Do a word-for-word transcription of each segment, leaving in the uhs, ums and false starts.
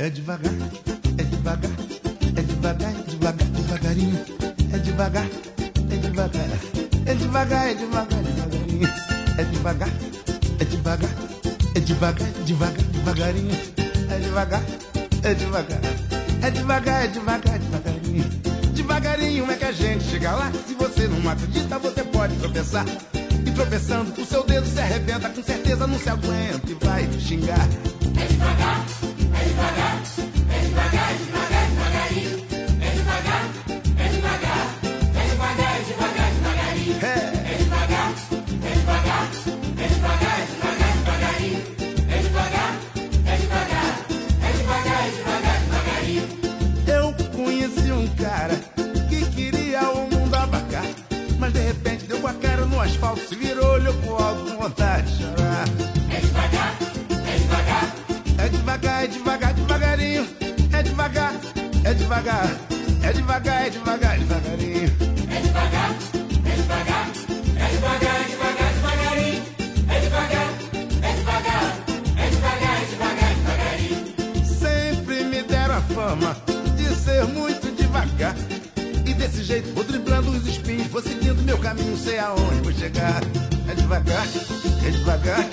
É devagar, é devagar, é devagar, é devagar, devagarinho. É devagar, é devagar, é devagar, é devagar, devagarinho. É devagar, é devagar, é devagar, devagar, devagarinho. É devagar, é devagar, é devagar, é devagar, devagarinho. Devagarinho é que a gente chega lá. Se você não acredita, você pode tropeçar. E tropeçando, o seu dedo se arrebenta. Com certeza não se aguenta e vai xingar. É devagar, é devagar, é devagar, é devagar, devagarinho. É devagar, é devagar, é devagar, é devagar, devagarinho. É, É devagar, é devagar, é devagar, é devagar, devagarinho. É devagar, é devagar, é devagar, é devagar, devagarinho. eu conheci um cara que queria o mundo abarcar, mas de repente deu com a cara no asfalto, se virou, olhou pro alto com vontade de chorar. É devagar, é devagar, É devagar, é devagar, devagarinho. É devagar, é devagar, é devagar, é devagar, devagarinho. é devagar, é devagar, é devagar, é devagar, devagarinho. É devagar, é devagar, é devagar, é devagar, devagarinho. Sempre me deram a fama de ser muito devagar, e desse jeito vou driblando os espinhos, vou seguindo meu caminho, sei aonde vou chegar. É devagar, é devagar.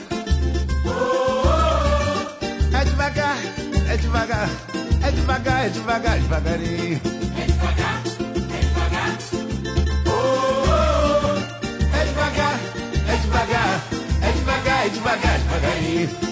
É devagar, é devagar, é devagar, é devagar, devagarinho. É devagar, é devagar, É devagar, é devagar, é devagar, é devagar, devagarinho.